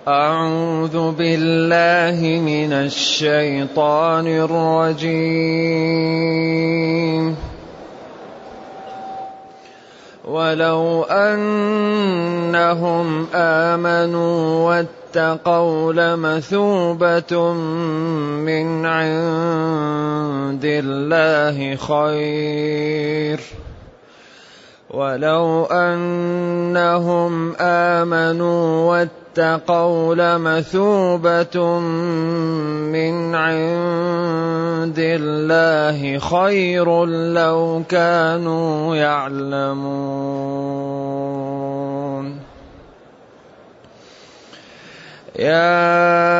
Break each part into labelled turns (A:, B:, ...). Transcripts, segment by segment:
A: أعوذ بالله من الشيطان الرجيم. ولو أنهم آمنوا واتقوا لمثوبة من عند الله خير ولو أنهم آمنوا واتقوا لمثوبة من عند الله خير لو كانوا يعلمون. يا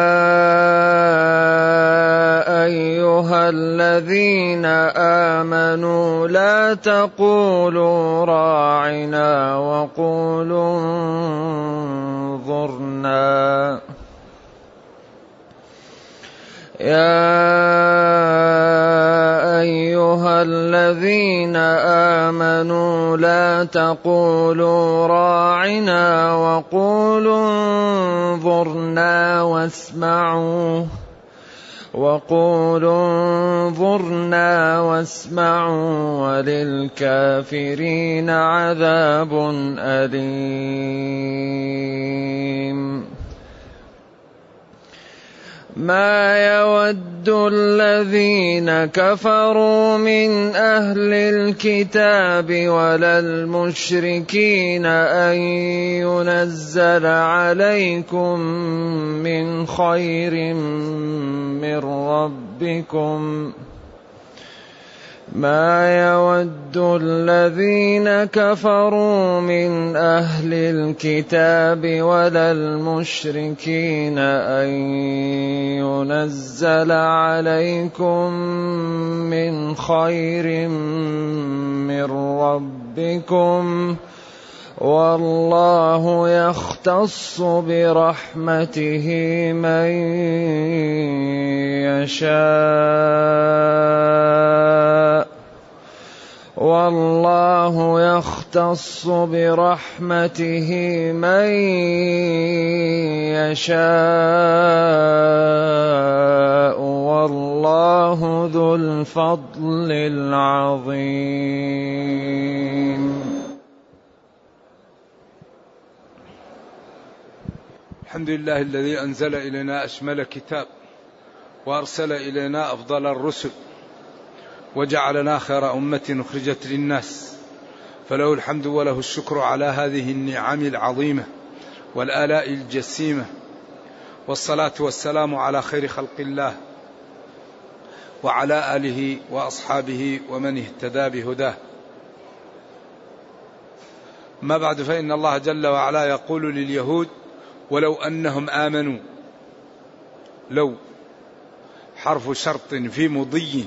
A: أيها الذين آمنوا لا تقولوا راعنا وقولوا انظرنا. يا أيها الذين آمنوا لا تقولوا راعنا وقولوا انظرنا واسمعوا وللكافرين عذاب أليم. ما يود الذين كفروا من أهل الكتاب ولا المشركين أن ينزل عليكم من خير من ربكم. ما يود الذين كفروا من أهل الكتاب ولا المشركين أن ينزل عليكم من خير من ربكم والله يختص برحمته من يشاء والله يختص برحمته من يشاء والله ذو الفضل العظيم.
B: الحمد لله الذي أنزل إلينا أشمل كتاب وأرسل إلينا أفضل الرسل وجعلنا خير أمة أخرجت للناس، فله الحمد وله الشكر على هذه النعم العظيمة والآلاء الجسيمة، والصلاة والسلام على خير خلق الله وعلى آله وأصحابه ومن اهتدى بهداه. ما بعد، فإن الله جل وعلا يقول لليهود: ولو أنهم آمنوا. لو حرف شرط في مضي،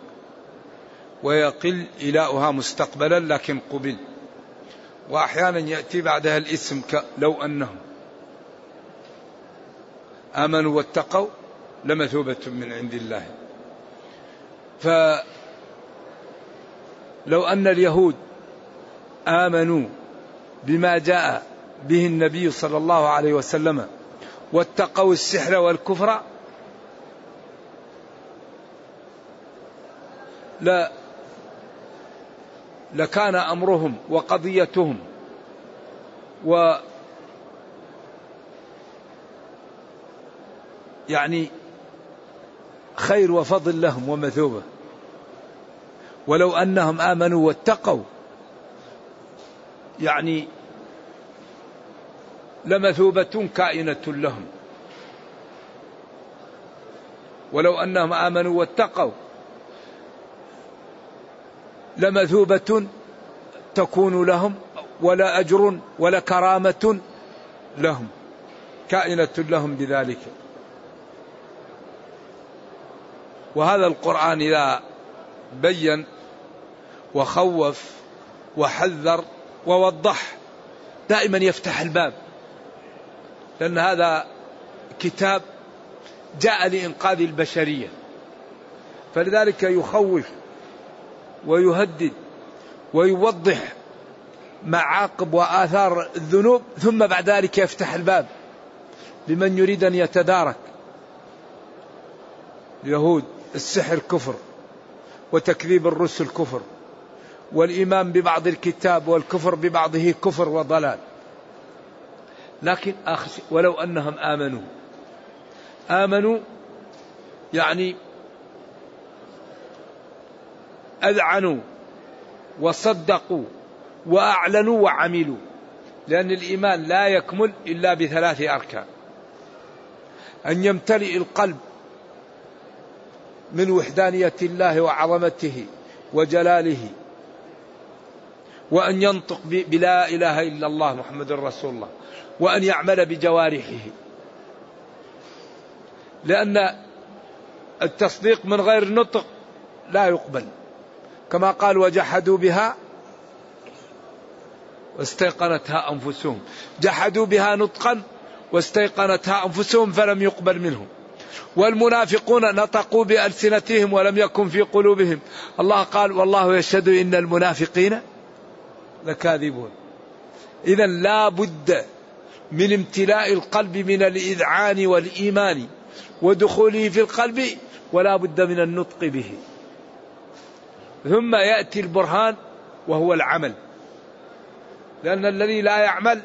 B: ويقل إلاؤها مستقبلا لكن قبل، وأحيانا يأتي بعدها الاسم لو أنهم آمنوا واتقوا لمثوبة من عند الله. فلو أن اليهود آمنوا بما جاء به النبي صلى الله عليه وسلم واتقوا السحر والكفر لكان أمرهم وقضيتهم يعني خير وفضل لهم ومثوبة. ولو أنهم آمنوا واتقوا يعني لمثوبة كائنة لهم. ولو أنهم آمنوا واتقوا لمثوبة تكون لهم، ولا أجر ولا كرامة لهم، كائنة لهم بذلك. وهذا القرآن إذا بين وخوف وحذر ووضح دائما يفتح الباب، لأن هذا كتاب جاء لإنقاذ البشرية، فلذلك يخوف ويهدد ويوضح معاقب وآثار الذنوب، ثم بعد ذلك يفتح الباب لمن يريد أن يتدارك. اليهود السحر كفر، وتكذيب الرسل كفر، والإيمان ببعض الكتاب والكفر ببعضه كفر وضلال. لكن ولو أنهم آمنوا يعني أذعنوا وصدقوا وأعلنوا وعملوا، لأن الإيمان لا يكمل إلا ب3 أركان: أن يمتلئ القلب من وحدانية الله وعظمته وجلاله، وأن ينطق بلا إله إلا الله محمد رسول الله، وأن يعمل بجوارحه، لأن التصديق من غير نطق لا يقبل، كما قال: وجحدوا بها واستيقنتها أنفسهم. جحدوا بها نطقا واستيقنتها أنفسهم فلم يقبل منهم. والمنافقون نطقوا بألسنتهم ولم يكن في قلوبهم. الله قال: والله يشهد إن المنافقين لكاذبون. إذن لا بد من امتلاء القلب من الإذعان والإيمان ودخوله في القلب، ولا بد من النطق به. ثم يأتي البرهان وهو العمل، لأن الذي لا يعمل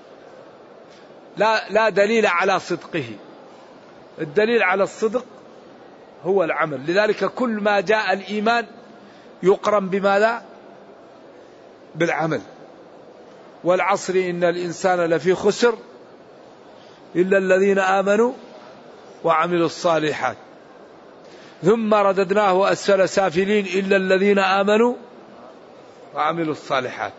B: لا دليل على صدقه. الدليل على الصدق هو العمل. لذلك كل ما جاء الإيمان يقرن بماذا؟ بالعمل. والعصر إن الإنسان لفي خسر إلا الذين آمنوا وعملوا الصالحات ثم رددناه أسفل سافلين إلا الذين آمنوا وعملوا الصالحات.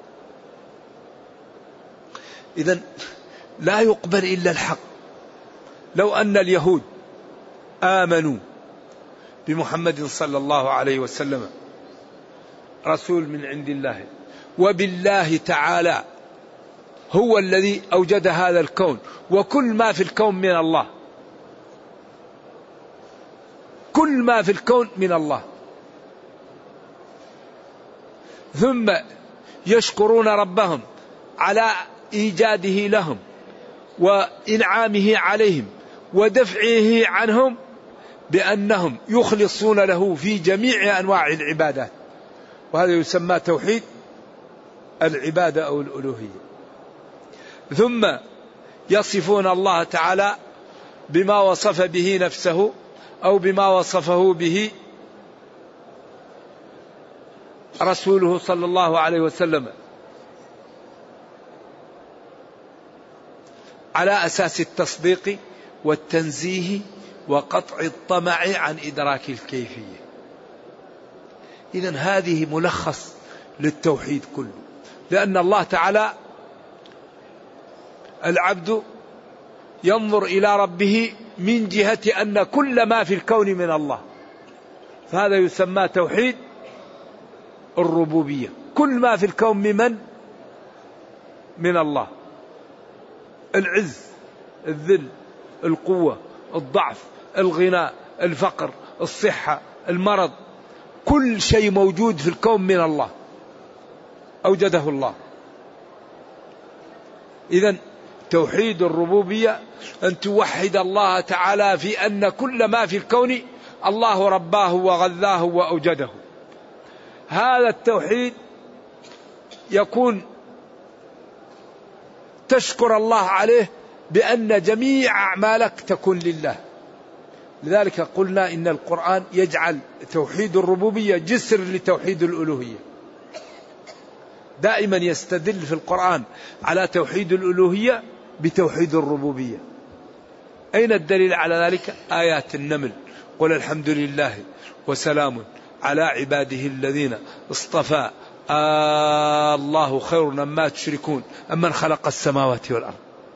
B: إذن لا يقبل إلا الحق. لو أن اليهود آمنوا بمحمد صلى الله عليه وسلم رسول من عند الله، وبالله تعالى هو الذي أوجد هذا الكون وكل ما في الكون من الله، كل ما في الكون من الله، ثم يشكرون ربهم على إيجاده لهم وإنعامه عليهم ودفعه عنهم بأنهم يخلصون له في جميع أنواع العبادات، وهذا يسمى توحيد العبادة أو الألوهية. ثم يصفون الله تعالى بما وصف به نفسه أو بما وصفه به رسوله صلى الله عليه وسلم، على أساس التصديق والتنزيه وقطع الطمع عن إدراك الكيفية. إذن هذه ملخص للتوحيد كله، لأن الله تعالى العبد ينظر إلى ربه من جهة أن كل ما في الكون من الله، فهذا يسمى توحيد الربوبية. كل ما في الكون من الله، العز، الذل، القوة، الضعف، الغنى، الفقر، الصحة، المرض، كل شيء موجود في الكون من الله، أوجده الله. إذن توحيد الربوبية أن توحد الله تعالى في أن كل ما في الكون الله رباه وغذاه وأوجده. هذا التوحيد يكون تشكر الله عليه بأن جميع أعمالك تكون لله. لذلك قلنا إن القرآن يجعل توحيد الربوبية جسر لتوحيد الألوهية. دائما يستدل في القرآن على توحيد الألوهية بتوحيد الربوبية. أين الدليل على ذلك؟ آيات النمل: قل الحمد لله وسلام على عباده الذين اصطفى الله خير مما تشركون أمن خلق السماوات والأرض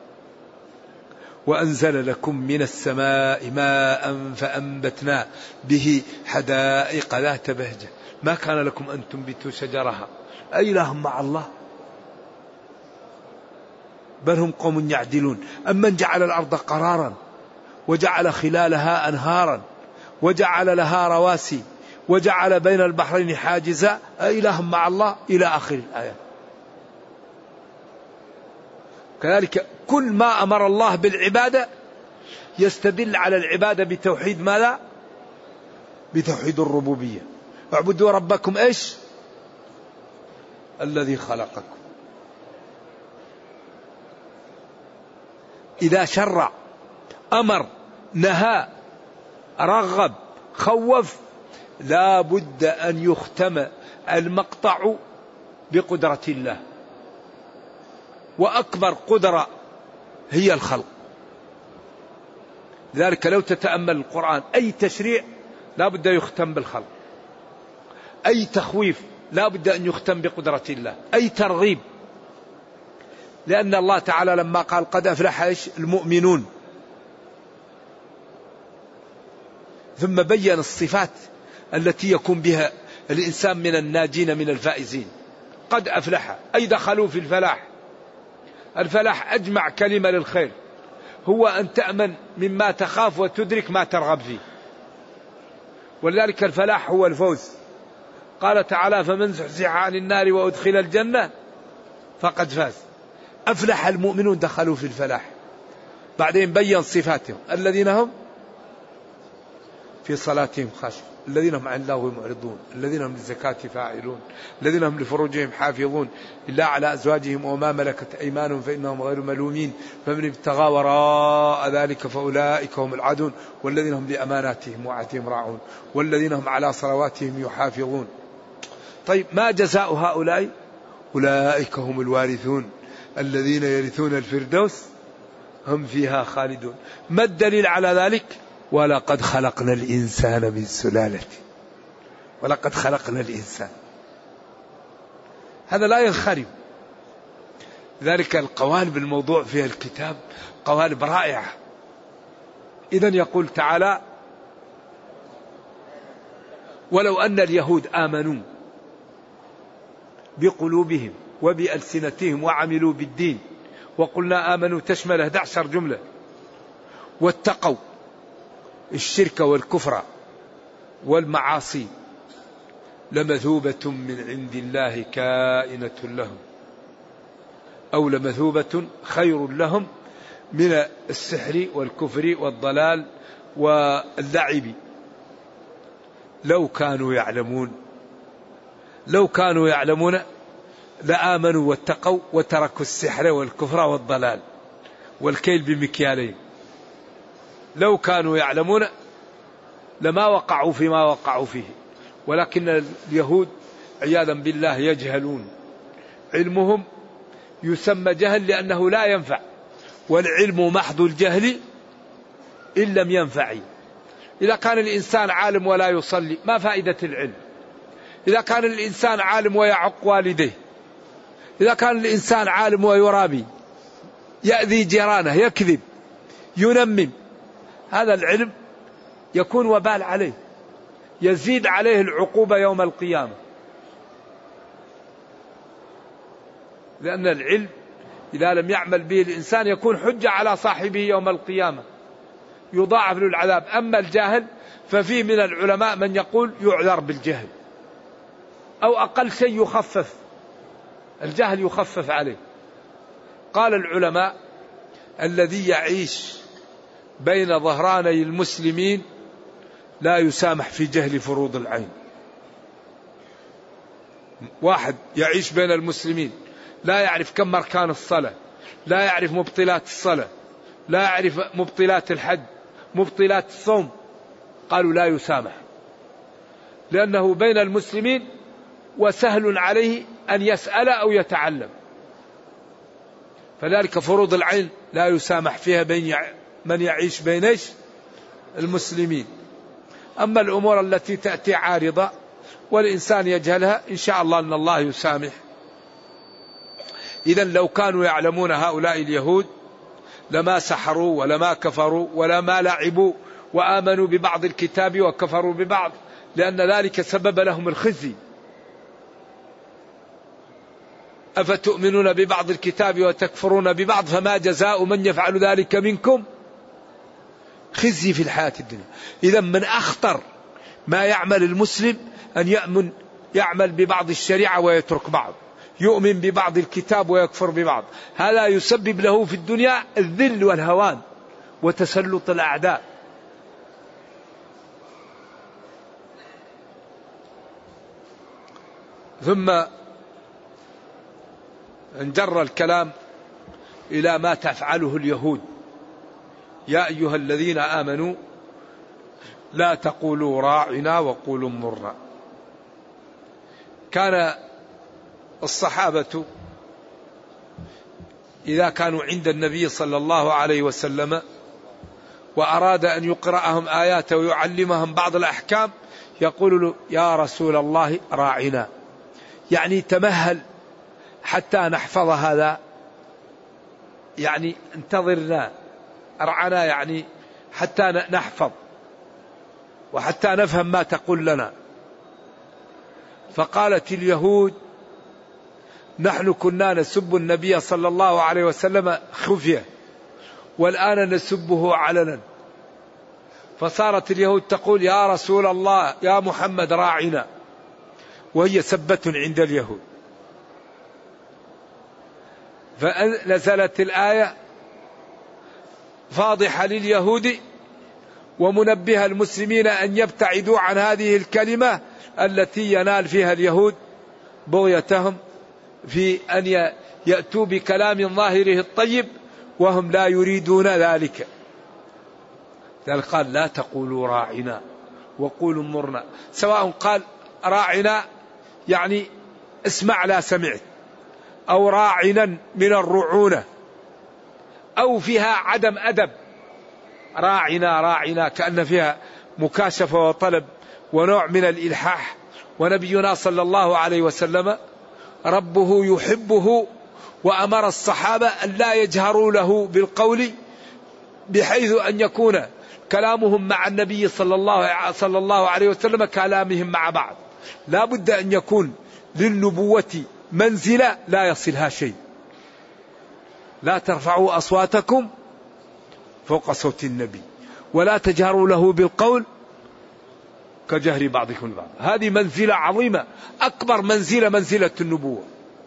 B: وأنزل لكم من السماء ماء فأنبتنا به حدائق ذات بهجة ما كان لكم أن تنبتوا شجرها أإله مع الله بل هم قوم يعدلون أمن جعل الأرض قرارا وجعل خلالها أنهارا وجعل لها رواسي وجعل بين البحرين حاجزا أإله مع الله إلى آخر الآية. كذلك كل ما أمر الله بالعبادة يستدل على العبادة بتوحيد ماذا؟ بتوحيد الربوبية. اعبدوا ربكم إيش؟ الذي خلقكم. إذا شرع أمر نهى رغب خوف لا بد أن يختم المقطع بقدرة الله، وأكبر قدرة هي الخلق. لذلك لو تتأمل القرآن أي تشريع لا بد يختم بالخلق، أي تخويف لا بد أن يختم بقدرة الله، أي ترغيب. لأن الله تعالى لما قال قد أفلح المؤمنون ثم بين الصفات التي يكون بها الإنسان من الناجين من الفائزين. قد أفلح أي دخلوا في الفلاح. الفلاح أجمع كلمة للخير، هو أن تأمن مما تخاف وتدرك ما ترغب فيه، ولذلك الفلاح هو الفوز. قال تعالى فمن زحزح عن النار وأدخل الجنة فقد فاز. أفلح المؤمنون دخلوا في الفلاح. بعدين بين صفاتهم الذين هم في صلاتهم خاشعون، الذين هم عن اللغو معرضون، الذين هم للزكاة فاعلون، الذين هم لفروجهم حافظون إلا على أزواجهم وما ملكت أيمانهم فإنهم غير ملومين، فمن ابتغى وراء ذلك فأولئك هم العادون، والذين هم لأماناتهم وعهدهم راعون، والذين هم على صلواتهم يحافظون. طيب ما جزاء هؤلاء؟ أولئك هم الوارثون الذين يرثون الفردوس هم فيها خالدون. ما الدليل على ذلك؟ ولقد خلقنا الإنسان من سلالة، ولقد خلقنا الإنسان، هذا لا ينخرم. ذلك القوالب الموضوع في الكتاب قوالب رائعة. إذن يقول تعالى ولو أن اليهود آمنوا بقلوبهم وبألسنتهم وعملوا بالدين، وقلنا آمنوا تشمل 11 جملة، واتقوا الشرك والكفر والمعاصي لمثوبة من عند الله كائنة لهم، أو لمثوبة خير لهم من السحر والكفر والضلال واللعب لو كانوا يعلمون. لو كانوا يعلمون لآمنوا واتقوا وتركوا السحر والكفر والضلال والكيل بمكيالين. لو كانوا يعلمون لما وقعوا فيما وقعوا فيه، ولكن اليهود عياذا بالله يجهلون. علمهم يسمى جهل لأنه لا ينفع، والعلم محض الجهل إن لم ينفع. إذا كان الإنسان عالم ولا يصلي ما فائدة العلم؟ إذا كان الإنسان عالم ويعق والديه، إذا كان الإنسان عالم ويرابي، يأذي جيرانه، يكذب، ينمم، هذا العلم يكون وبال عليه، يزيد عليه العقوبة يوم القيامة. لأن العلم إذا لم يعمل به الإنسان يكون حجة على صاحبه يوم القيامة، يضاعف له العذاب. أما الجاهل ففيه من العلماء من يقول يعذر بالجهل، أو أقل شيء يخفف، الجهل يخفف عليه. قال العلماء الذي يعيش بين ظهراني المسلمين لا يسامح في جهل فروض العين. واحد يعيش بين المسلمين لا يعرف كم أركان الصلاة، لا يعرف مبطلات الصلاة، لا يعرف مبطلات الحج، مبطلات الصوم، قالوا لا يسامح، لأنه بين المسلمين وسهل عليه أن يسأل أو يتعلم. فذلك فروض العين لا يسامح فيها بين من يعيش بين المسلمين. أما الأمور التي تأتي عارضة والإنسان يجهلها إن شاء الله أن الله يسامح. إذن لو كانوا يعلمون هؤلاء اليهود لما سحروا ولما كفروا ولما لعبوا وآمنوا ببعض الكتاب وكفروا ببعض، لأن ذلك سبب لهم الخزي. أفتؤمنون ببعض الكتاب وتكفرون ببعض فما جزاء من يفعل ذلك منكم خزي في الحياة الدنيا. إذا من أخطر ما يعمل المسلم أن يعمل ببعض الشريعة ويترك بعض. يؤمن ببعض الكتاب ويكفر ببعض، هذا يسبب له في الدنيا الذل والهوان وتسلط الأعداء. ثم انجر الكلام إلى ما تفعله اليهود: يا أيها الذين آمنوا لا تقولوا راعنا وقولوا انظرنا. كان الصحابة إذا كانوا عند النبي صلى الله عليه وسلم وأراد أن يقرأهم آياته ويعلمهم بعض الأحكام يقول له: يا رسول الله راعنا، يعني تمهل حتى نحفظ هذا، يعني انتظرنا. أرعنا يعني حتى نحفظ وحتى نفهم ما تقول لنا. فقالت اليهود: نحن كنا نسب النبي صلى الله عليه وسلم خفية والآن نسبه علنا. فصارت اليهود تقول: يا رسول الله يا محمد راعنا، وهي سبة عند اليهود. فنزلت الآية فاضحة لليهود ومنبه المسلمين أن يبتعدوا عن هذه الكلمة التي ينال فيها اليهود بغيتهم في أن يأتوا بكلام ظاهره الطيب وهم لا يريدون ذلك. قال: لا تقولوا راعنا وقولوا انظرنا. سواء قال راعنا يعني اسمع لا سمعت، أو راعنا من الرعونة، أو فيها عدم أدب. راعنا راعنا كأن فيها مكاشفة وطلب ونوع من الإلحاح. ونبينا صلى الله عليه وسلم ربه يحبه وأمر الصحابة أن لا يجهروا له بالقول، بحيث أن يكون كلامهم مع النبي صلى الله عليه وسلم كلامهم مع بعض. لا بد أن يكون للنبوة منزلة لا يصلها شيء. لا ترفعوا أصواتكم فوق صوت النبي ولا تجهروا له بالقول كجهر بعضكم البعض. هذه منزلة عظيمة، أكبر منزلة منزلة النبوة.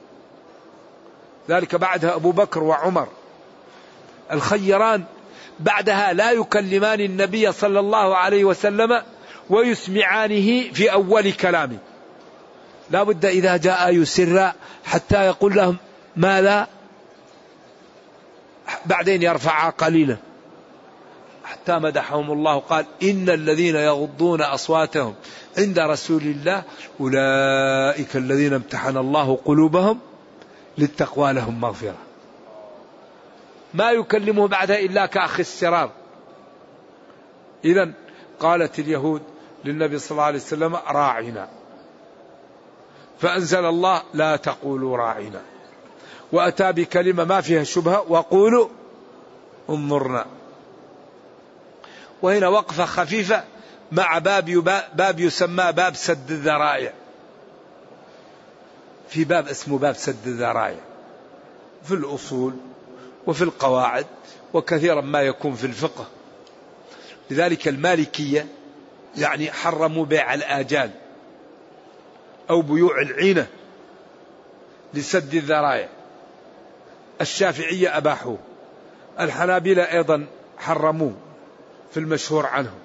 B: ذلك بعدها أبو بكر وعمر الخيران، بعدها لا يكلمان النبي صلى الله عليه وسلم ويسمعانه في أول كلامه. لا بد إذا جاء يسر حتى يقول لهم ماذا، بعدين يرفع قليلا، حتى مدحهم الله قال: إن الذين يغضون أصواتهم عند رسول الله أولئك الذين امتحن الله قلوبهم للتقوى لهم مغفرة. ما يكلمه بعدها إلا كأخ السرار. إذن قالت اليهود للنبي صلى الله عليه وسلم: راعنا. فأنزل الله: لا تقولوا راعنا، وأتى بكلمة ما فيها شبهة: وقولوا انظرنا. وهنا وقفة خفيفة مع باب يسمى باب سد الذرائع. في باب اسمه باب سد الذرائع في الأصول وفي القواعد وكثيرا ما يكون في الفقه. لذلك المالكية يعني حرموا بيع الآجال أو بيوع العينة لسد الذرائع. الشافعية أباحوه، الحنابلة أيضا حرموه في المشهور عنهم.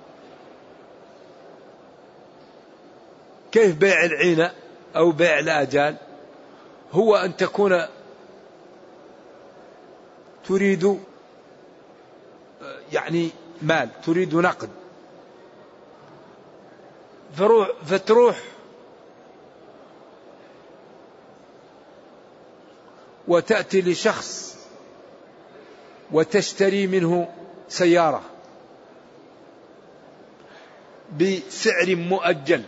B: كيف بيع العينة أو بيع الآجال؟ هو أن تكون تريد يعني مال، تريد نقد، فتروح وتأتي لشخص وتشتري منه سيارة بسعر مؤجل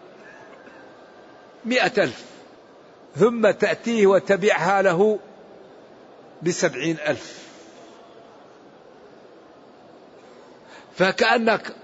B: 100,000، ثم تأتيه وتبيعها له ب70,000، فكأنك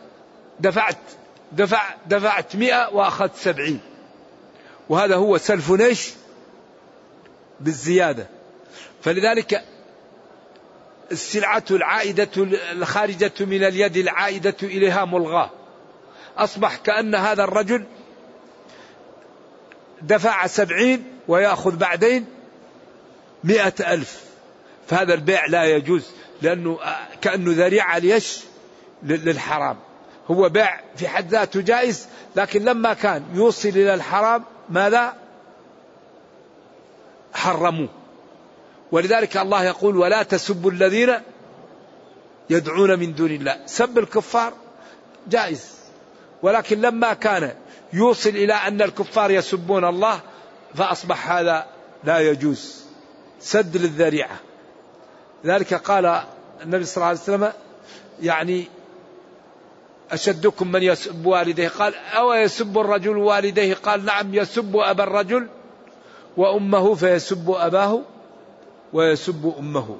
B: دفعت 100 وأخذت 70، وهذا هو سلف نيش بالزيادة. فلذلك السلعة العائدة الخارجة من اليد العائدة إليها ملغاة. أصبح كأن هذا الرجل دفع 70 ويأخذ بعدين 100,000، فهذا البيع لا يجوز، لأنه كأنه ذريعة للحرام. هو بيع في حد ذاته جائز، لكن لما كان يوصل إلى الحرام ماذا؟ حرموه. ولذلك الله يقول ولا تسبوا الذين يدعون من دون الله. سب الكفار جائز، ولكن لما كان يوصل إلى أن الكفار يسبون الله فأصبح هذا لا يجوز، سد للذريعة. لذلك قال النبي صلى الله عليه وسلم يعني أشدكم من يسب والديه، قال أو يسب الرجل والديه؟ قال نعم، يسب أبا الرجل وأمه فيسب أباه ويسب أمه.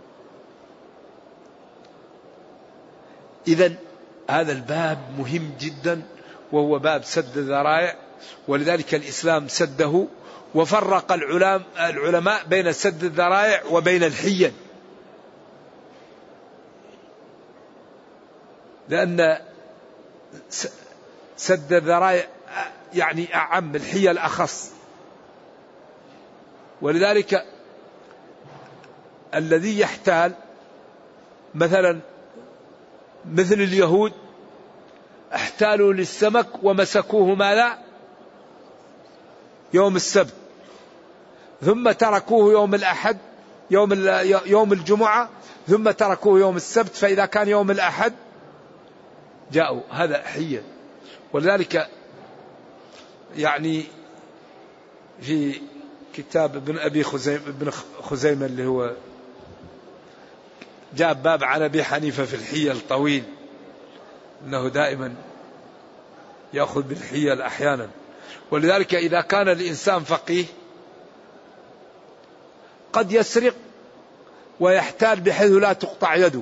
B: إذن هذا الباب مهم جدا، وهو باب سد الذرائع، ولذلك الإسلام سده، وفرق العلماء بين سد الذرائع وبين الحيل، لأن سد الذرائع يعني أعم، الحيل أخص. ولذلك الذي يحتال مثلا مثل اليهود احتالوا للسمك ومسكوه ماذا؟ يوم السبت، ثم تركوه يوم الأحد، يوم الجمعة، ثم تركوه يوم السبت، فإذا كان يوم الأحد جاءوا. هذا حيل. ولذلك يعني في كتاب ابن أبي خزيمة اللي هو جاب باب عن أبي حنيفة في الحيل طويل، أنه دائما يأخذ بالحيل أحيانا. ولذلك إذا كان الإنسان فقيه قد يسرق ويحتال بحيث لا تقطع يده،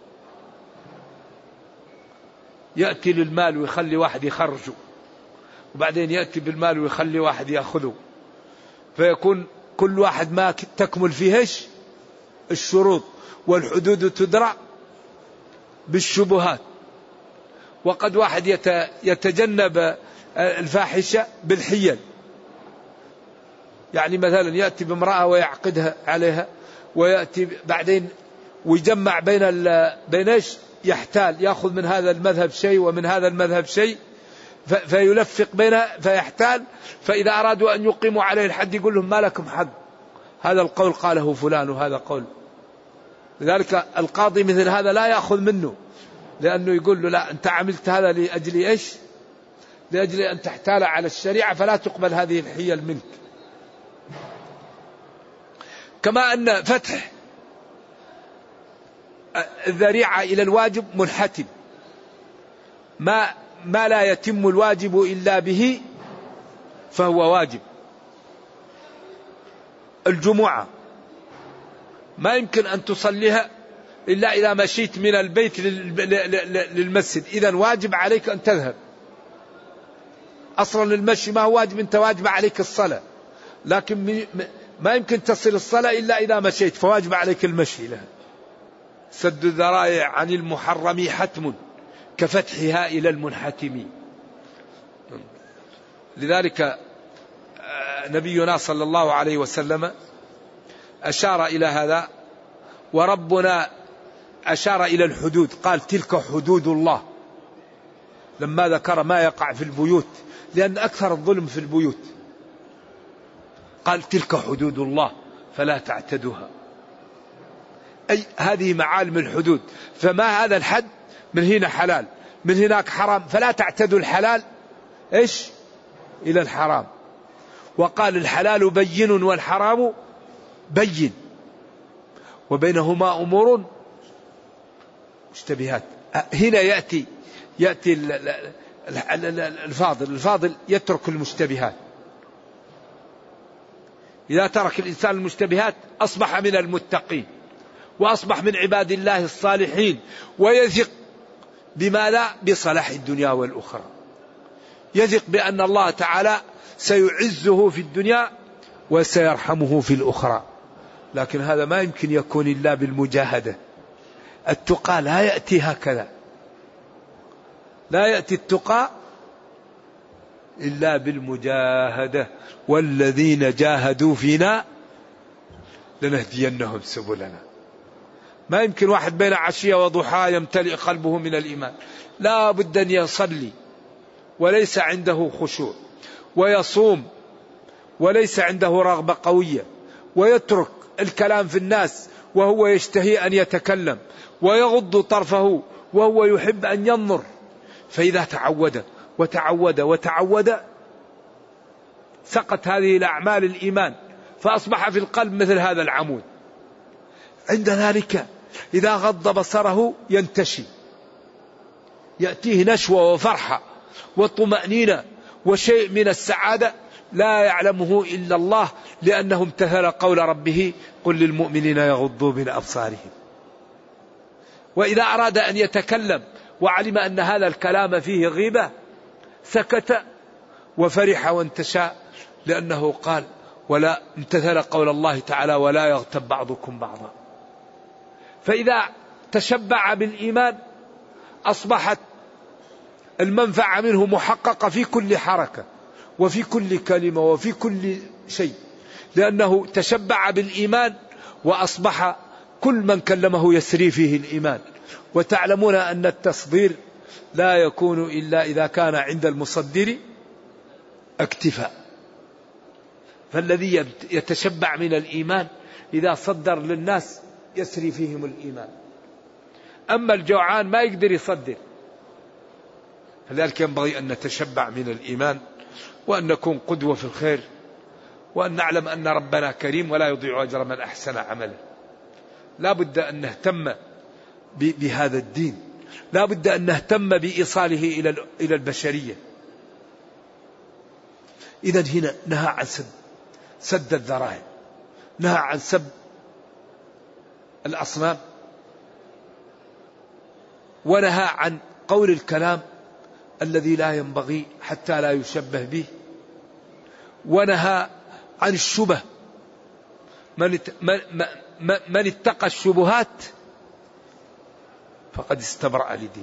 B: يأتي للمال ويخلي واحد يخرجه، وبعدين يأتي بالمال ويخلي واحد يأخذه، فيكون كل واحد ما تكمل فيهش الشروط، والحدود تدرع بالشبهات. وقد واحد يتجنب الفاحشة بالحيل، يعني مثلا يأتي بامرأة ويعقدها عليها، ويأتي بعدين ويجمع بين ايش؟ يحتال، يأخذ من هذا المذهب شيء ومن هذا المذهب شيء، فيلفق بينها فيحتال. فإذا أرادوا أن يقيموا عليه الحد يقول لهم ما لكم حق، هذا القول قاله فلان وهذا قول. لذلك القاضي مثل هذا لا يأخذ منه، لأنه يقول له لا، أنت عملت هذا لأجل إيش؟ لأجل أن تحتال على الشريعة، فلا تقبل هذه الحيل منك. كما أن فتح الذريعة إلى الواجب منحتم، ما لا يتم الواجب إلا به فهو واجب. الجمعة ما يمكن أن تصليها إلا إذا مشيت من البيت للمسجد، إذن واجب عليك أن تذهب. أصلا المشي ما هو واجب، أنت واجب عليك الصلاة، لكن ما يمكن تصل الصلاة إلا إذا مشيت، فواجب عليك المشي لها. سد الذرائع عن المحرم حتم كفتحها إلى المنحتم. لذلك نبينا صلى الله عليه وسلم أشار إلى هذا، وربنا أشار إلى الحدود، قال تلك حدود الله، لما ذكر ما يقع في البيوت، لأن أكثر الظلم في البيوت، قال تلك حدود الله فلا تعتدوها. أي هذه معالم الحدود، فما هذا الحد من هنا حلال من هناك حرام، فلا تعتدوا الحلال إيش إلى الحرام. وقال الحلال بين والحرام بين وبينهما أمور مشتبهات. هنا يأتي الفاضل يترك المشتبهات. إذا ترك الإنسان المشتبهات أصبح من المتقين، وأصبح من عباد الله الصالحين، ويثق بما لا بصلاح الدنيا والأخرى، يثق بأن الله تعالى سيعزه في الدنيا وسيرحمه في الأخرى. لكن هذا ما يمكن يكون إلا بالمجاهدة. التقى لا يأتي هكذا، لا يأتي التقى إلا بالمجاهدة، والذين جاهدوا فينا لنهدينهم سبلنا. ما يمكن واحد بين عشية وضحى يمتلئ قلبه من الإيمان، لا بد أن يصلي وليس عنده خشوع، ويصوم وليس عنده رغبة قوية، ويترك الكلام في الناس وهو يشتهي أن يتكلم، ويغض طرفه وهو يحب أن ينظر. فإذا تعود وتعود وتعود سقط هذه الأعمال الإيمان، فأصبح في القلب مثل هذا العمود. عند ذلك إذا غض بصره ينتشي، يأتيه نشوة وفرحة وطمأنينة وشيء من السعادة لا يعلمه إلا الله، لأنه امتثل قول ربه: قل للمؤمنين يغضوا من أبصارهم. وإذا أراد أن يتكلم وعلم أن هذا الكلام فيه غيبة سكت وفرح وانتشى، لأنه قال ولا امتثل قول الله تعالى: ولا يغتب بعضكم بعضا. فإذا تشبع بالإيمان أصبحت المنفعة منه محققة في كل حركة وفي كل كلمة وفي كل شيء، لأنه تشبع بالإيمان وأصبح كل من كلمه يسري فيه الإيمان. وتعلمون أن التصدير لا يكون إلا إذا كان عند المصدر اكتفاء. فالذي يتشبع من الإيمان إذا صدر للناس يسري فيهم الإيمان. أما الجوعان ما يقدر يصدر. لذلك ينبغي أن نتشبع من الإيمان، وأن نكون قدوة في الخير، وأن نعلم أن ربنا كريم ولا يضيع أجر من أحسن عملا. لا بد أن نهتم بهذا الدين، لا بد أن نهتم بإيصاله إلى البشرية. إذن هنا نهى عن سد الذرائع، نهى عن سب الأصنام، ونهى عن قول الكلام الذي لا ينبغي حتى لا يشبه به، ونهى عن الشبه. من اتقى الشبهات فقد استبرأ لدينه.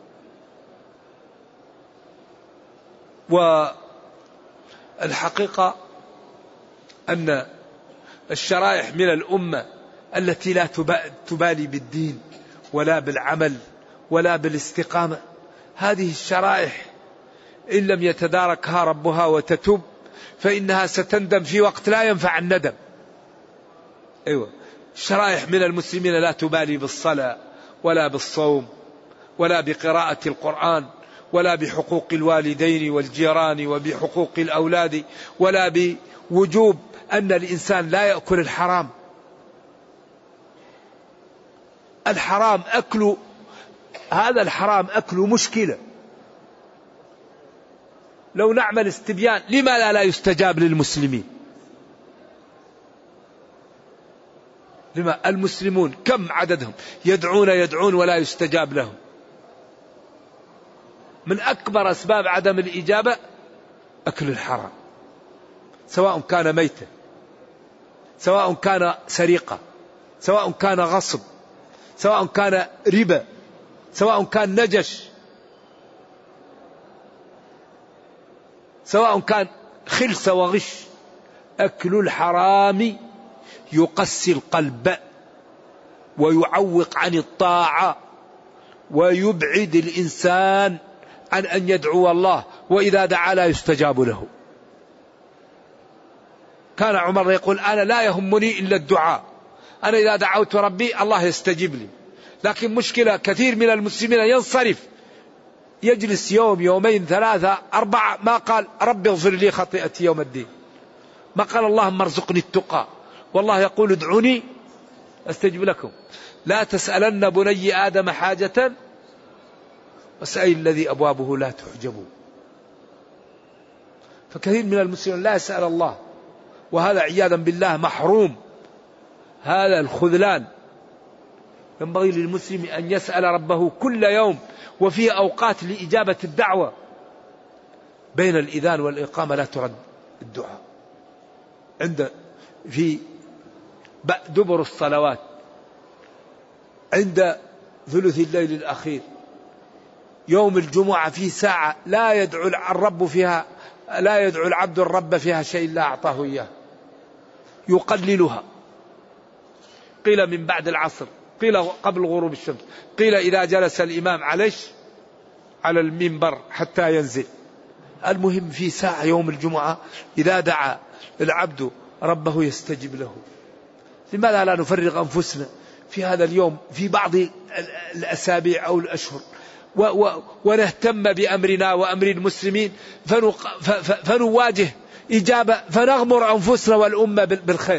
B: والحقيقة أن الشرائح من الأمة التي لا تبالي بالدين ولا بالعمل ولا بالاستقامة، هذه الشرائح إن لم يتداركها ربها وتتوب فإنها ستندم في وقت لا ينفع الندم. أيوة، شرائح من المسلمين لا تبالي بالصلاة ولا بالصوم ولا بقراءة القرآن ولا بحقوق الوالدين والجيران وبحقوق الأولاد ولا بوجوب أن الإنسان لا يأكل الحرام. الحرام أكل، هذا الحرام أكل مشكلة. لو نعمل استبيان لما لا يستجاب للمسلمين؟ لما المسلمون كم عددهم يدعون ولا يستجاب لهم؟ من أكبر أسباب عدم الإجابة أكل الحرام، سواء كان ميتا، سواء كان سرقة، سواء كان غصب، سواء كان ربا، سواء كان نجش، سواء كان خلس وغش. أكل الحرام يقسي القلب ويعوق عن الطاعة ويبعد الإنسان عن أن يدعو الله، وإذا دعا لا يستجاب له. كان عمر يقول: أنا لا يهمني إلا الدعاء، أنا إذا دعوت ربي الله يستجيب لي. لكن مشكلة كثير من المسلمين ينصرف، يجلس يوم يومين ثلاثة أربعة ما قال رب اغفر لي خطيئتي يوم الدين، ما قال اللهم ارزقني التقى، والله يقول ادعوني استجب لكم. لا تسألن بني آدم حاجة واسأل الذي أبوابه لا تحجب. فكثير من المسلمين لا يسأل الله، وهذا عياذا بالله محروم، هذا الخذلان. ينبغي للمسلم أن يسأل ربه كل يوم، وفي أوقات لإجابة الدعوة. بين الإذان والإقامة لا ترد الدعاء، في دبر الصلوات، عند ثلث الليل الأخير، يوم الجمعة في ساعة لا يدعو الرب فيها لا يدعو العبد الرب فيها شيء لا أعطاه إياه، يقللها. قيل من بعد العصر، قيل قبل غروب الشمس، قيل إذا جلس الإمام على المنبر حتى ينزل. المهم في ساعة يوم الجمعة إذا دعا العبد ربه يستجب له. لماذا لا نفرغ أنفسنا في هذا اليوم في بعض الأسابيع أو الأشهر ونهتم بأمرنا وأمر المسلمين، فنواجه إجابة، فنغمر أنفسنا والأمة بالخير.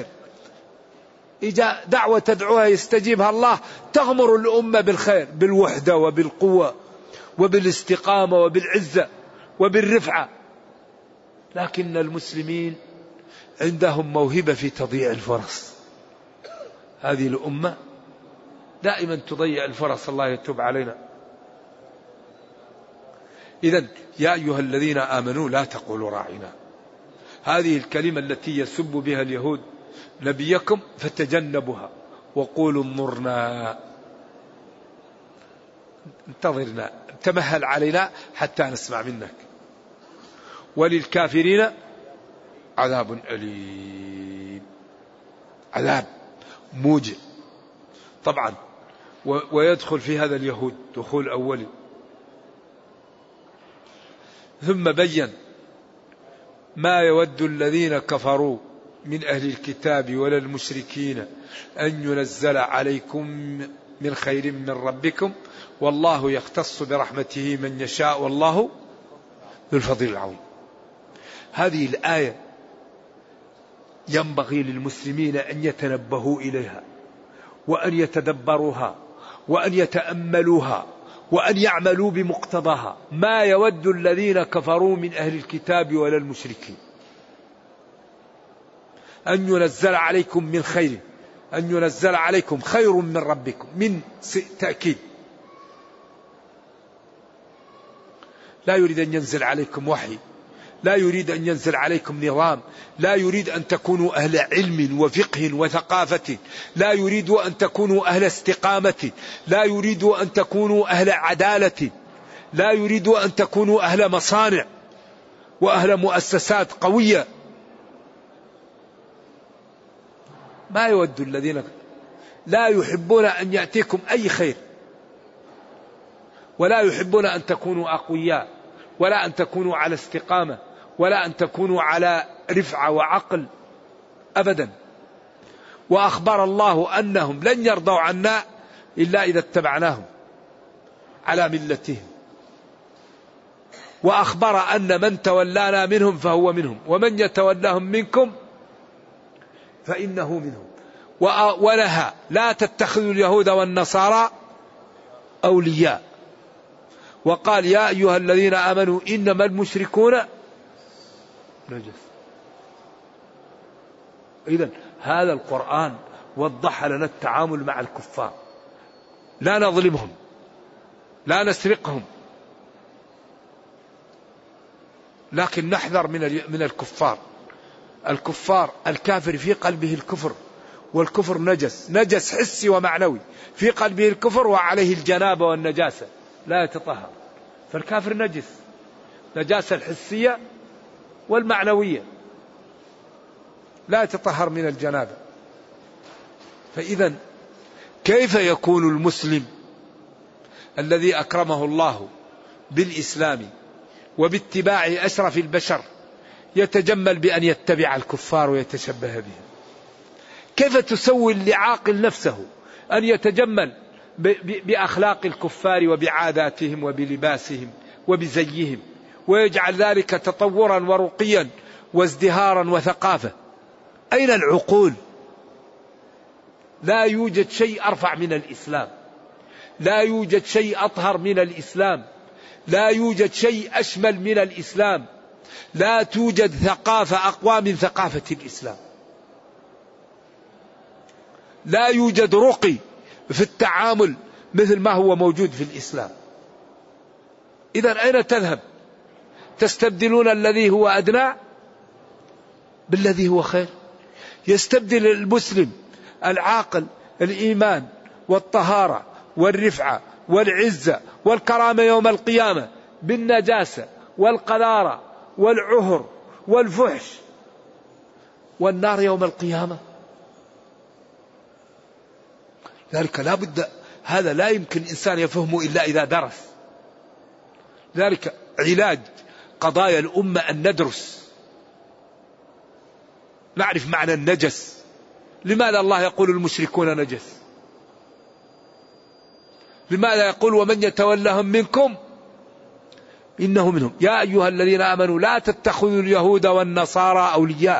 B: دعوة تدعوها يستجيبها الله، تغمر الأمة بالخير، بالوحدة وبالقوة وبالاستقامة وبالعزة وبالرفعة. لكن المسلمين عندهم موهبة في تضييع الفرص. هذه الأمة دائما تضيع الفرص، الله يتوب علينا. إذن يا أيها الذين آمنوا لا تقولوا راعنا، هذه الكلمة التي يسب بها اليهود نبيكم فتجنبها وقولوا انظرنا، انتظرنا، تمهل علينا حتى نسمع منك. وللكافرين عذاب أليم، عذاب موجع طبعا. ويدخل في هذا اليهود دخول أولي. ثم بين ما يود الذين كفروا من أهل الكتاب ولا المشركين أن ينزل عليكم من خير من ربكم والله يختص برحمته من يشاء والله ذو الفضل العظيم. هذه الآية ينبغي للمسلمين أن يتنبهوا إليها وأن يتدبروها وأن يتأملوها وأن يعملوا بمقتضاها. ما يود الذين كفروا من أهل الكتاب ولا المشركين أن ينزل عليكم من خير، أن ينزل عليكم خير من ربكم، من تأكيد. لا يريد أن ينزل عليكم وحي، لا يريد أن ينزل عليكم نظام، لا يريد أن تكونوا أهل علم وفقه وثقافة، لا يريد أن تكونوا أهل استقامة، لا يريد أن تكونوا أهل عدالة، لا يريد أن تكونوا أهل مصانع وأهل مؤسسات قوية. ما يود الذين لا يحبون أن يأتيكم أي خير، ولا يحبون أن تكونوا أقوياء، ولا أن تكونوا على استقامة، ولا أن تكونوا على رفعة وعقل أبدا. وأخبر الله أنهم لن يرضوا عنا إلا إذا اتبعناهم على ملتهم، وأخبر أن من تولانا منهم فهو منهم ومن يتولاهم منكم فإنه منهم. ونهى لا تتخذوا اليهود والنصارى أولياء، وقال يا أيها الذين آمنوا إنما المشركون نجس. إذن هذا القرآن وضح لنا التعامل مع الكفار، لا نظلمهم، لا نسرقهم، لكن نحذر من الكفار. الكفار الكافر في قلبه الكفر، والكفر نجس حسي ومعنوي، في قلبه الكفر وعليه الجنابة والنجاسة لا يتطهر. فالكافر نجس، نجاسة الحسية والمعنوية، لا يتطهر من الجنابة. فإذا كيف يكون المسلم الذي أكرمه الله بالإسلام وباتباع أشرف البشر يتجمل بأن يتبع الكفار ويتشبه بهم؟ كيف تسوي لعاقل نفسه أن يتجمل بأخلاق الكفار وبعاداتهم وبلباسهم وبزيهم، ويجعل ذلك تطورا ورقيا وازدهارا وثقافة؟ أين العقول؟ لا يوجد شيء أرفع من الإسلام، لا يوجد شيء أطهر من الإسلام، لا يوجد شيء أشمل من الإسلام، لا توجد ثقافة أقوى من ثقافة الإسلام، لا يوجد رقي في التعامل مثل ما هو موجود في الإسلام. إذن أين تذهب؟ تستبدلون الذي هو أدنى بالذي هو خير. يستبدل المسلم العاقل الإيمان والطهارة والرفعة والعزة والكرامة يوم القيامة بالنجاسة والقذارة
C: والعهر والفحش والنار يوم القيامة. ذلك لا بد، هذا لا يمكن إنسان يفهمه إلا إذا درس. ذلك علاج قضايا الأمة أن ندرس، نعرف معنى النجس. لماذا الله يقول المشركون نجس؟ لماذا يقول ومن يتولهم منكم إنه منهم؟ يا أيها الذين آمنوا لا تتخذوا اليهود والنصارى أولياء.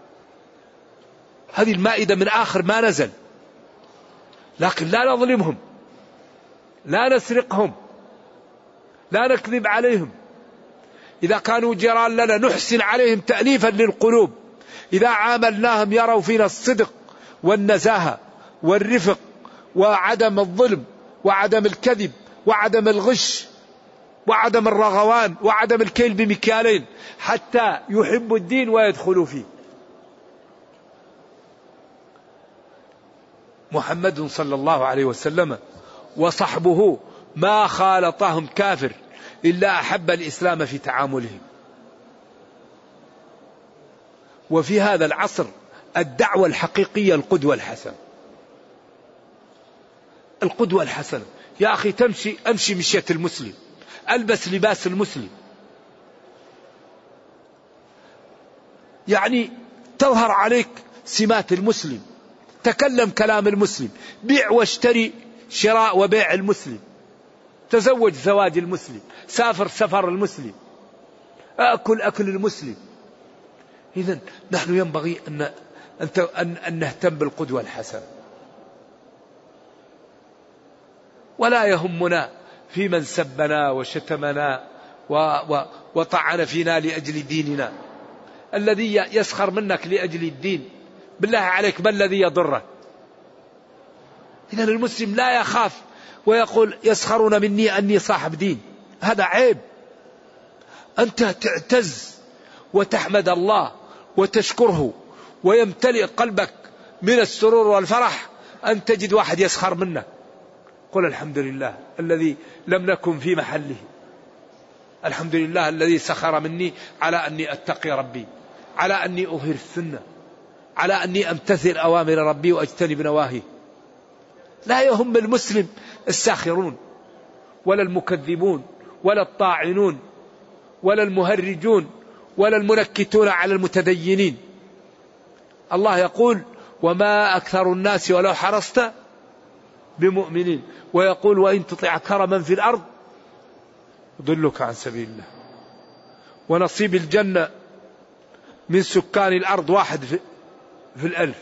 C: هذه المائدة من آخر ما نزل. لكن لا نظلمهم، لا نسرقهم، لا نكذب عليهم. إذا كانوا جيران لنا نحسن عليهم تأليفا للقلوب. إذا عاملناهم يروا فينا الصدق والنزاهة والرفق وعدم الظلم وعدم الكذب وعدم الغش وعدم الرغوان وعدم الكيل بمكيالين، حتى يحبوا الدين ويدخلوا فيه. محمد صلى الله عليه وسلم وصحبه ما خالطهم كافر إلا أحب الإسلام في تعاملهم. وفي هذا العصر الدعوة الحقيقية القدوة الحسنة. القدوة الحسنة يا أخي، أمشي مشية المسلم، ألبس لباس المسلم، يعني تظهر عليك سمات المسلم، تكلم كلام المسلم، بيع واشتري شراء وبيع المسلم، تزوج زواج المسلم، سافر سفر المسلم، أكل المسلم. إذن نحن ينبغي أن نهتم بالقدوة الحسنة، ولا يهمنا في من سبنا وشتمنا وطعن فينا لأجل ديننا. الذي يسخر منك لأجل الدين بالله عليك ما الذي يضره؟ إذن المسلم لا يخاف ويقول يسخرون مني أني صاحب دين، هذا عيب. أنت تعتز وتحمد الله وتشكره ويمتلئ قلبك من السرور والفرح أن تجد واحد يسخر منك. قل الحمد لله الذي لم نكن في محله، الحمد لله الذي سخر مني على أني أتقي ربي، على أني أظهر السنة، على أني أمتثل أوامر ربي وأجتنب نواهيه. لا يهم المسلم الساخرون ولا المكذبون ولا الطاعنون ولا المهرجون ولا المنكتون على المتدينين. الله يقول وما أكثر الناس ولو حرصت بمؤمنين، ويقول وإن تطع أكثر من في الأرض يضلك عن سبيل الله. ونصيب الجنة من سكان الأرض 1 في 1000،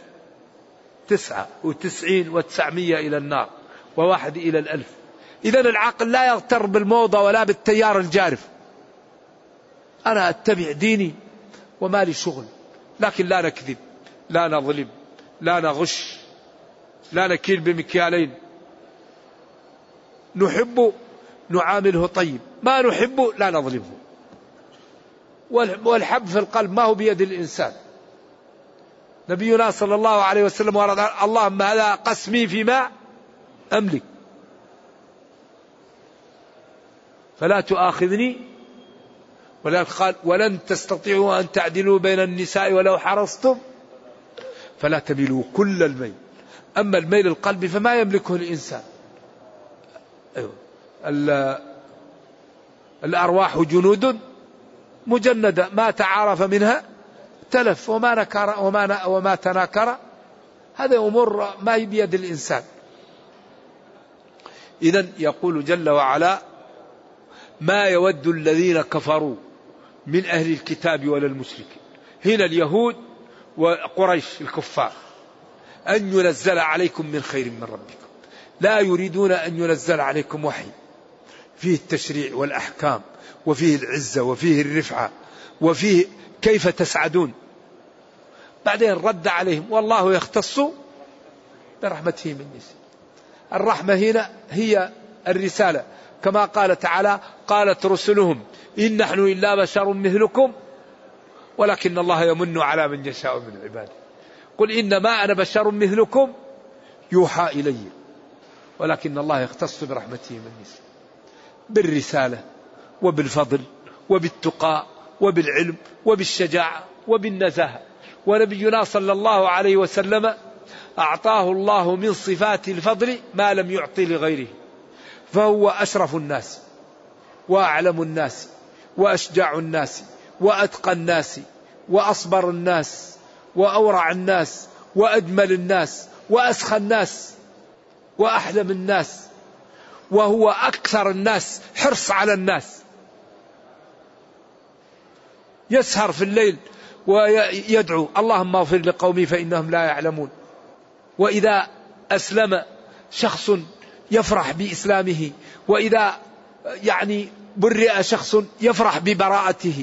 C: 99 و900 إلى النار و1 إلى 1000. إذن العقل لا يغتر بالموضة ولا بالتيار الجارف. أنا أتبع ديني وما لي شغل، لكن لا نكذب، لا نظلم، لا نغش، لا نكيل بمكيالين. نحب نعامله طيب، ما نحب لا نظلمه. والحب في القلب ما هو بيد الإنسان. نبينا صلى الله عليه وسلم ورد اللهم هذا قسمي فيما أملك فلا تؤاخذني، ولكن قال ولن تستطيعوا أن تعدلوا بين النساء ولو حرصتم فلا تميلوا كل الميل. أما الميل القلب فما يملكه الإنسان. الأرواح جنود مجندة ما تعارف منها تلف وما تناكر. هذا أمور ما هي بيد الإنسان. إذن يقول جل وعلا ما يود الذين كفروا من أهل الكتاب ولا المشركين، هنا اليهود وقريش الكفار، أن ينزل عليكم من خير من ربكم. لا يريدون أن ينزل عليكم وحي فيه التشريع والأحكام وفيه العزة وفيه الرفعة وفيه كيف تسعدون. بعدين رد عليهم والله يختص برحمته من يشاء. الرحمة هنا هي الرسالة، كما قال تعالى قالت رسلهم إن نحن إلا بشر مثلكم ولكن الله يمن على من يشاء من عباده. قل إنما أنا بشر مثلكم يوحى إلي ولكن الله يختص برحمته من يشاء، بالرسالة وبالفضل وبالتقى وبالعلم وبالشجاعة وبالنزاهة. ونبينا صلى الله عليه وسلم أعطاه الله من صفات الفضل ما لم يعطي لغيره، فهو أشرف الناس وأعلم الناس وأشجع الناس وأتقى الناس وأصبر الناس وأورع الناس وأجمل الناس وأسخى الناس وأحلم الناس، وهو أكثر الناس حرص على الناس، يسهر في الليل ويدعو اللهم اغفر لقومي فإنهم لا يعلمون. وإذا أسلم شخص يفرح بإسلامه، وإذا برئ شخص يفرح ببراءته.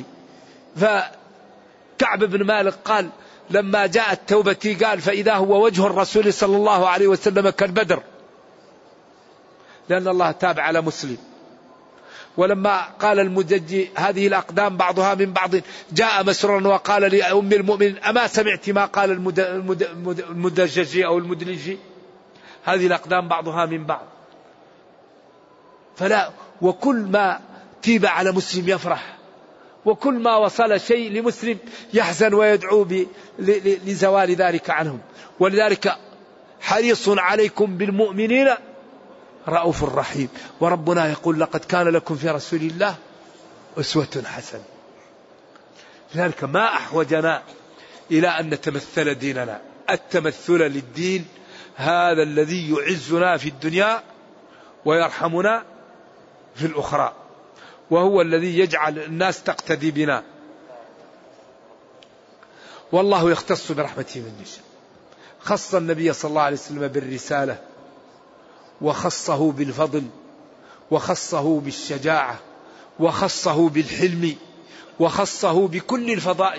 C: فكعب بن مالك قال لما جاءت توبتي قال فإذا هو وجه الرسول صلى الله عليه وسلم كالبدر، لأن الله تاب على مسلم. ولما قال المدجي هذه الأقدام بعضها من بعض، جاء مسرورا وقال لأم المؤمنين أما سمعت ما قال المدجي أو المدلجي، هذه الأقدام بعضها من بعض. فلا، وكل ما تيب على مسلم يفرح، وكل ما وصل شيء لمسلم يحزن ويدعو لزوال ذلك عنهم. ولذلك حريص عليكم بالمؤمنين رؤوف رحيم. وربنا يقول لقد كان لكم في رسول الله أسوة حسنة. لذلك ما أحوجنا إلى أن نتمثل ديننا. التمثل للدين هذا الذي يعزنا في الدنيا ويرحمنا في الأخرى، وهو الذي يجعل الناس تقتدي بنا. والله يختص برحمته من يشاء. خص النبي صلى الله عليه وسلم بالرسالة، وخصه بالفضل، وخصه بالشجاعة، وخصه بالحلم، وخصه بكل الفضائل.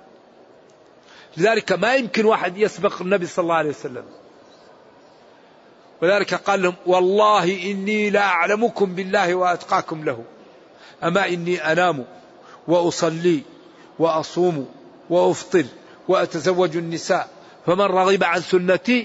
C: لذلك ما يمكن واحد يسبق النبي صلى الله عليه وسلم. ولذلك قال لهم والله إني لا أعلمكم بالله وأتقاكم له، أما إني أنام وأصلي وأصوم وأفطر وأتزوج النساء، فمن رغب عن سنتي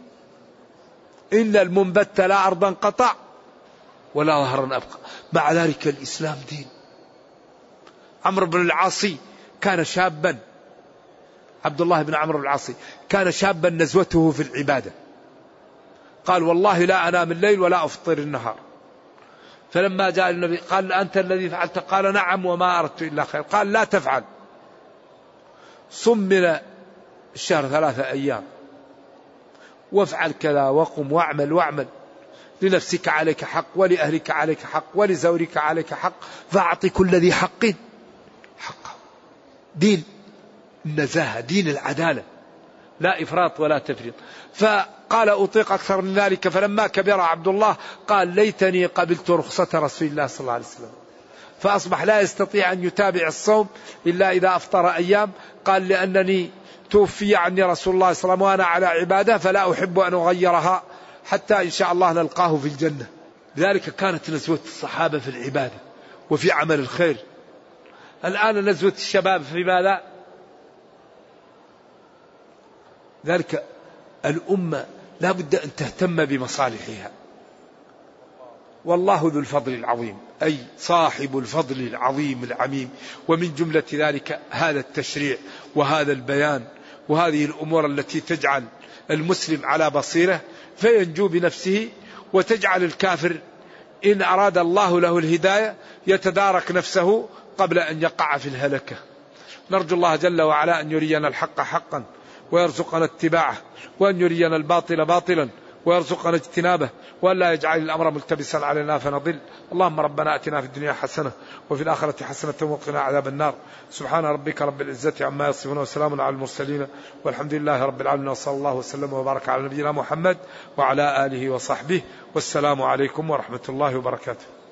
C: إن المنبت لا أرضا قطع ولا ظهرا أبقى. مع ذلك الإسلام دين. عمرو بن العاصي كان شابا، عبد الله بن عمرو العاصي كان شابا نزوته في العبادة، قال والله لا أنام الليل ولا أفطر النهار. فلما جاء النبي قال أنت الذي فعلت؟ قال نعم وما أردت إلا خير. قال لا تفعل، صم من الشهر 3 أيام وافعل كذا وقم واعمل لنفسك عليك حق، ولأهلك عليك حق، ولزوجك عليك حق، فأعطي كل ذي حق حقه. دين النزاهة، دين العدالة، لا إفراط ولا تفريط. فقال أطيق أكثر من ذلك. فلما كبر عبد الله قال ليتني قبلت رخصة رسول الله صلى الله عليه وسلم. فأصبح لا يستطيع أن يتابع الصوم إلا إذا أفطر أيام. قال لأنني توفي عني رسول الله صلى الله عليه وسلم وأنا على عبادة، فلا أحب أن أغيرها حتى إن شاء الله نلقاه في الجنة. لذلك كانت نزوة الصحابة في العبادة وفي عمل الخير. الآن نزوة الشباب في ماذا؟ ذلك الأمة لا بد أن تهتم بمصالحها. والله ذو الفضل العظيم، أي صاحب الفضل العظيم العميم. ومن جملة ذلك هذا التشريع وهذا البيان وهذه الأمور التي تجعل المسلم على بصيرة فينجو بنفسه، وتجعل الكافر إن أراد الله له الهداية يتدارك نفسه قبل أن يقع في الهلكة. نرجو الله جل وعلا أن يرينا الحق حقا ويرزقنا اتباعه، وأن يرينا الباطل باطلا ويرزقنا اجتنابه، وأن لا يجعل الأمر ملتبسا علينا فنضل. اللهم ربنا أتنا في الدنيا حسنة وفي الآخرة حسنة وقنا عذاب النار. سبحان ربك رب العزة عما يصفون وسلام على المرسلين والحمد لله رب العالمين، وصلى الله وسلم وبارك على نبينا محمد وعلى آله وصحبه، والسلام عليكم ورحمة الله وبركاته.